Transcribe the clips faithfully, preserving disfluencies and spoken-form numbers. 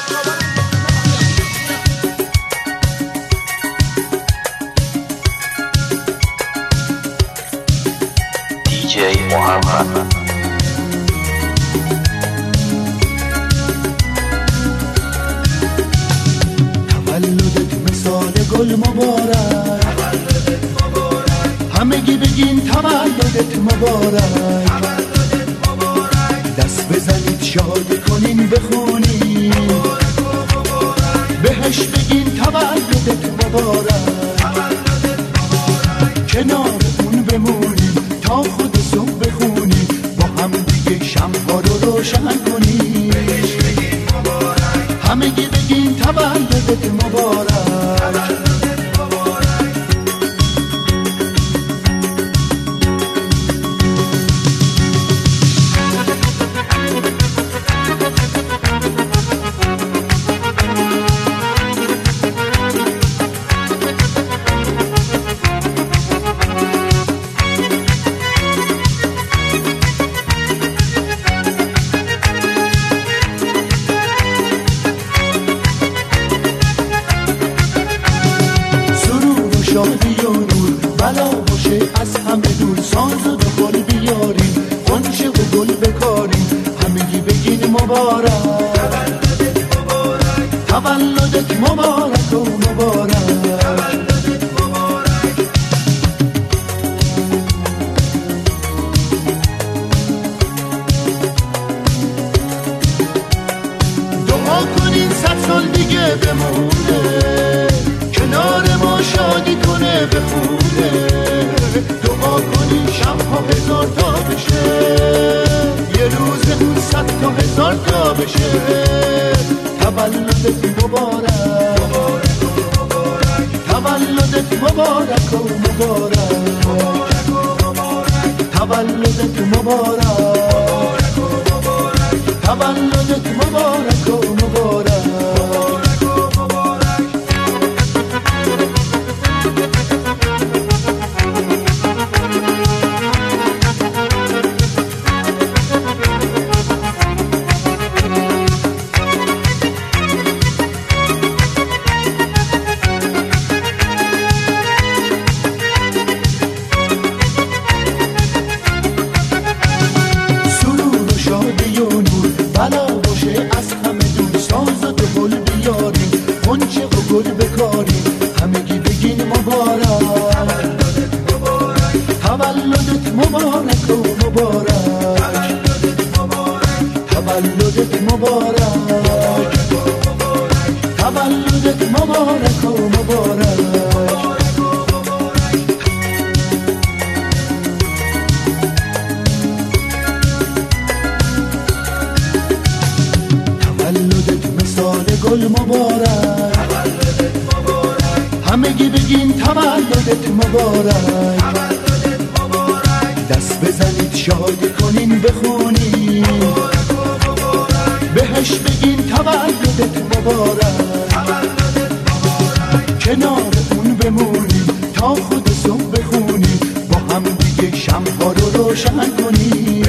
محمد. تولدت مثال گل مبارک، همگی بگین تولدت مبارک. دست بزنید شادی کنین بخونین، بهش بگین تولدت مبارک. کنار اون بمونین تا خود صبح بخونین، با هم دیگه شمع‌ها رو روشن کنین. همگی بگین تولدت مبارک. شادی و نور بلا باشه از همه دور، ساز و گل بیاریم، غنچه و گل بکاریم. همگی بگین مبارک، تولدت مبارک و مبارک. دعا کنین صد سال دیگه بمونه، کنار ما شادی کنه بخونه. دعا کنین شبها هزار تا بشه، یه روز اون صد تا هزار تا بشه. تولدت مبارک، تولدت مبارک و مبارک. تولدت مبارک، تولدت مبارک و مبارک. بلا باشه از همه دور، ساز و گل بیاریم، غنچه و گل بکاریم. همگی بگین مبارک، تولدت مبارک و مبارک. تولدت مبارک، تولدت مبارک و مبارک. گل مبارک، همگی بگین تولدت مبارک. دست بزنید شادی کنین بخونین، بهش بگین تولدت مبارک. کنار اون بمونین تا خود صبح بخونین، با هم دیگه شمع‌ها رو روشن کنین.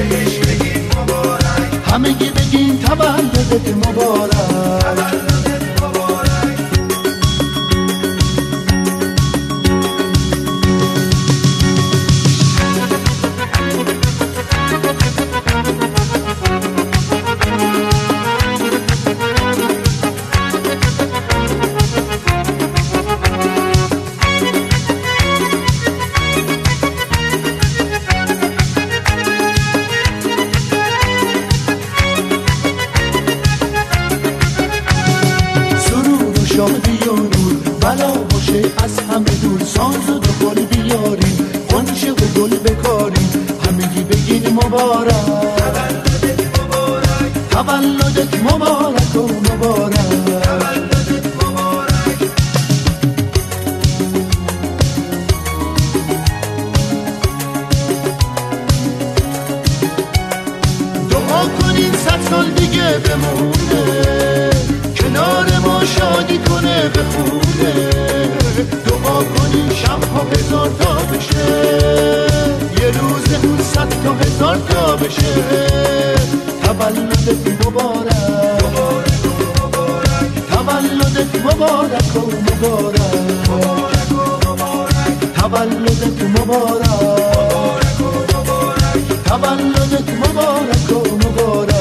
همگی بگین تولدت مبارک. شادی و نور بلا باشه از همه دور، ساز و گل بیاریم، غنچه و گل بکاریم. همگی بگین مبارک، تولدت مبارک و مبارک. دعا کنین صد سال دیگه بمونه، کنار ما شادی کنه بخونه. دعا کنین شبها هزار تا بشه، یه روز اون صد تا هزار تا بشه. تولدت مبارک، مبارک و مبارک تولدت مبارک تولدت مبارک و مبارک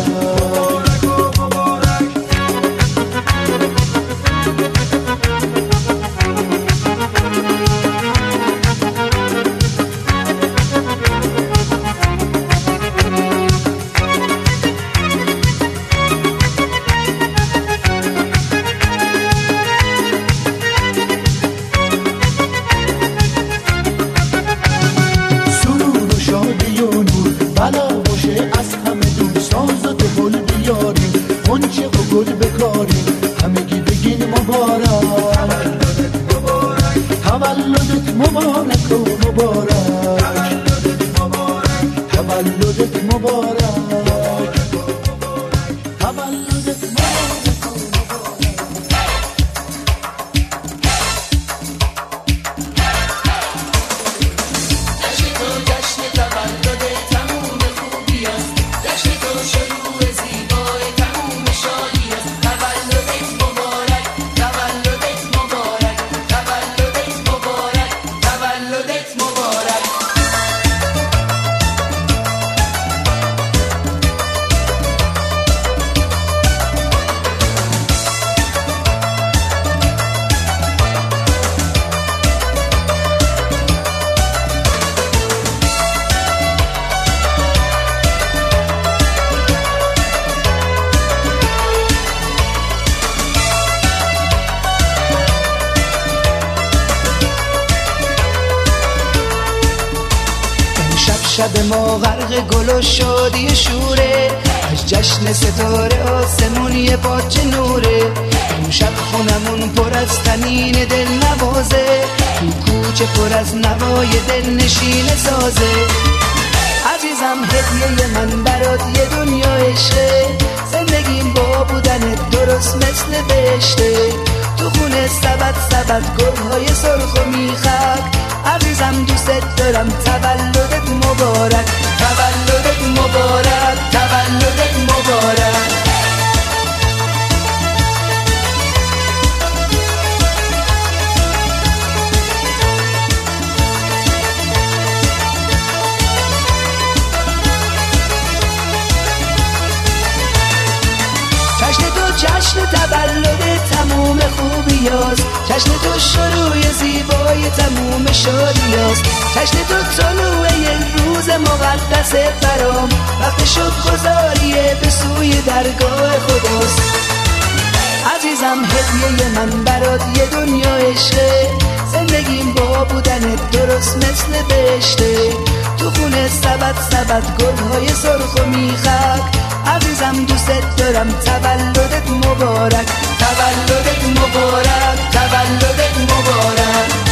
گل بکاریم همگی بگین مبارک تولدت مبارک و مبارک تولدت مبارک تولدت شب ما غرق گل و شادی شوره از جشن ستاره آسمون یه پاچه نوره اون شب خونمون پر از تنین دل نوازه تو کوچه پر از نوای دل نشین سازه عزیزم هدیه من برات یه دنیا عشقه زندگیم با بودنت درست مثل بهشته تو خونه سبد سبد گلهای سرخ و میخک عزیزم دوست دارم تولدت مبارک تولدت مبارک تولدت مبارک جشن تولد تموم خوبیاست جشن تو شروع زیبای تموم شادیاست جشن تو طلوع روز مقدس برام وقت شکرگزاریه به سوی درگاه خداست عزیزم هدیه من برات یه دنیا عشقه زندگیم با بودنت درست مثل بهشته تو خونه سبد سبد گلهای سرخ و میخک عزیزم دوست دارم تولدت مبارک تولدت مبارک تولدت مبارک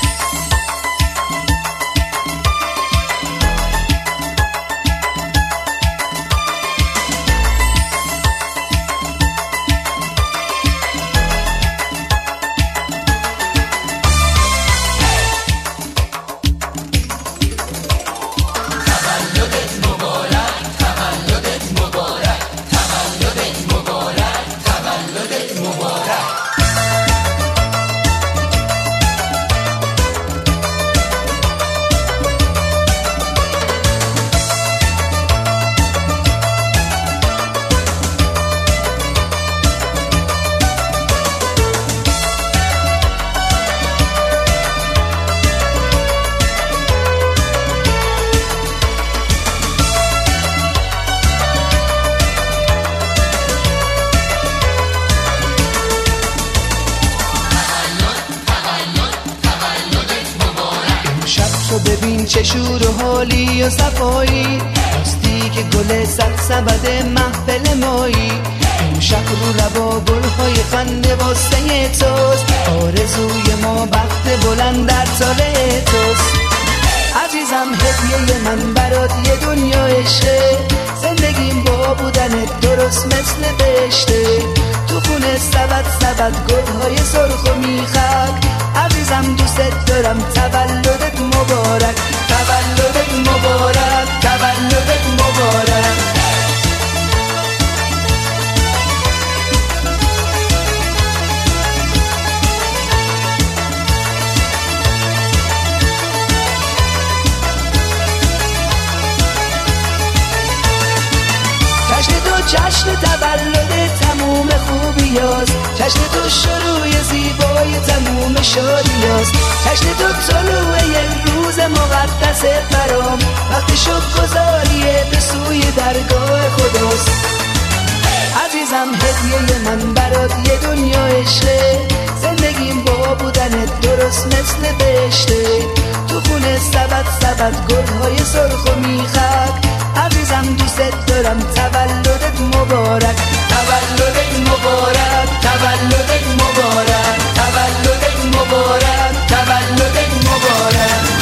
ببین چه شور و حالی و صفایی راستی که گل سرسبد محفل مایی امشب رو لبا گلهای خنده واسه توست آرزوی ما بخت بلند در سال توست عزیزم هدیه من برات یه دنیا عشقه زندگیم با بودنت درست مثل بهشته تو خونه سبد سبد گلهای سرخ و میخک عزیزم دوست دارم تولدت مبارک تولدت مبارک تولدت مبارک جشن تولد تموم خوبیاست، جشن تو شروع زیبای تموم شادیاست، جشن تو طلوع یک روز مقدس برام، وقتی شکر گذاریه به سوی درگاه خداست. عزیزم هدیه من برات یه دنیا عشقه، زندگیم با بودنت درست مثل بهشته، تو خونه سبد سبد گلهای سرخ و میخک، عزیزم دوست دارم تولدت مبارک، تولدت مبارک، تولدت مبارک، تولدت مبارک، تولدت مبارک.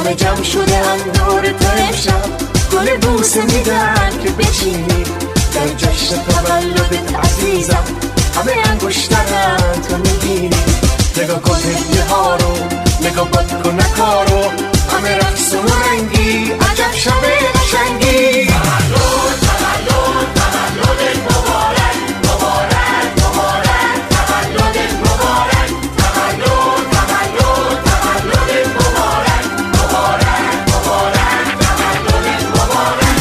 همه جمع شده هم دور تو امشب گل بوسه میدن که بچینی در جشن تولدت عزیزم همه انگشترن تو میگیری نگاه کن هدیه ها رو نگاه باد کن نکارو همه رقص و رنگی عجب شب قشنگی تولد تولد تولدت مبارک مبارک مبارک تولدت مبارک تولد تولد تولدت مبارک مبارک مبارک تولدت مبارک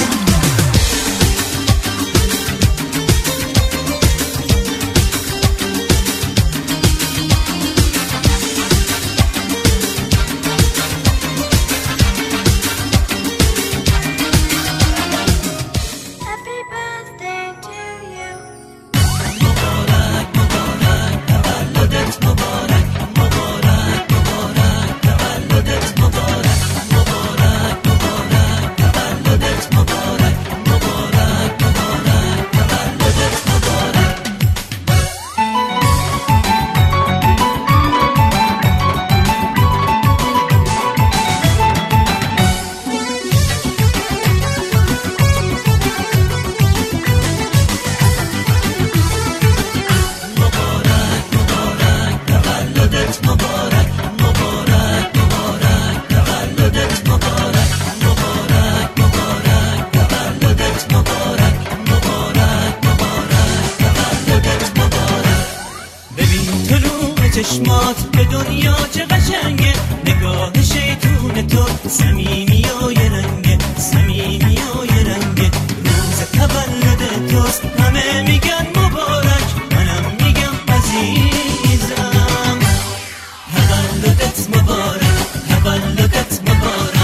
چشمات به دنیا چه قشنگه نگاه شیطون تو صمیمی و یه رنگه صمیمی و یه رنگه روز تولد توست همه میگن مبارک منم میگم عزیزم تولدت مبارک تولدت مبارک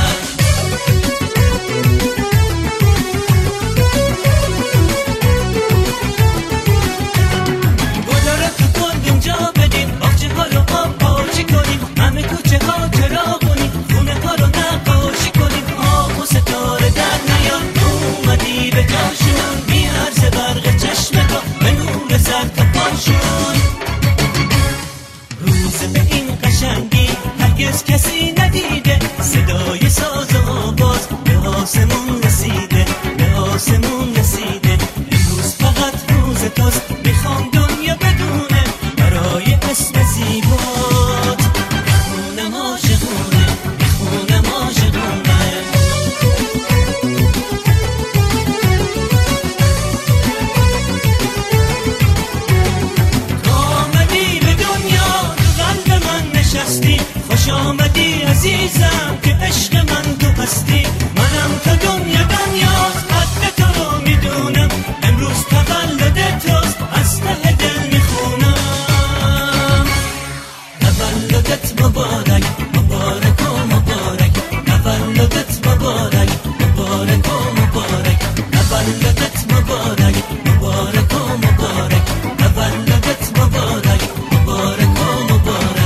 روز به این قشنگی هرگز کسی ندیده صدای ساز و آواز به آسمون رسیده به آسمون رسیده امروز فقط روز توست میخوام دنیا بدونه برای اسم زیبات میخونم عاشقونه میخونم عاشقونه خوش آمدی عزیزم که عشق من تو هستی منم تا دنیا دنیاست قدر تو رو میدونم امروز تولد توست از ته دل میخونم تولدت مبارک مبارک و مبارک تولدت مبارک مبارک و مبارک تولدت مبارک مبارک و مبارک تولدت مبارک مبارک و مبارک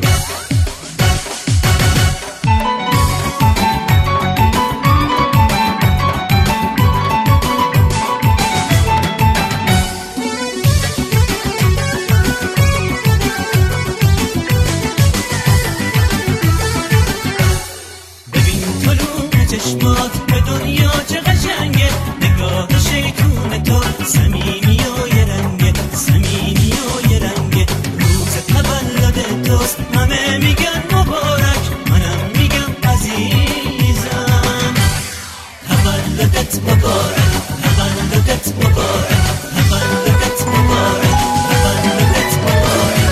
چشمات به دنیا چه قشنگه نگاه شیطون تو صمیمی و یه رنگه صمیمی و یه رنگه روز تولد توست همه میگن مبارک منم میگم عزیزم تولدت مبارک تولدت مبارک تولدت مبارک تولدت مبارک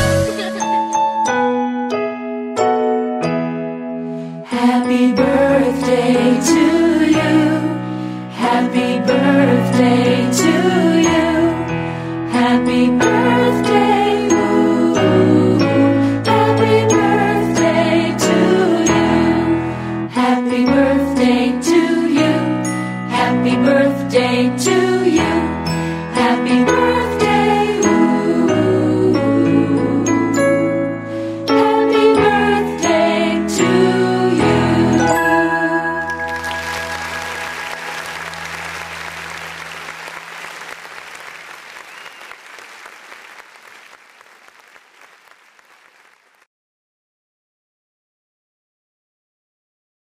Happy birthday to you. Happy birthday to you. Happy birthday. Ooh. Happy birthday to you. Happy birthday.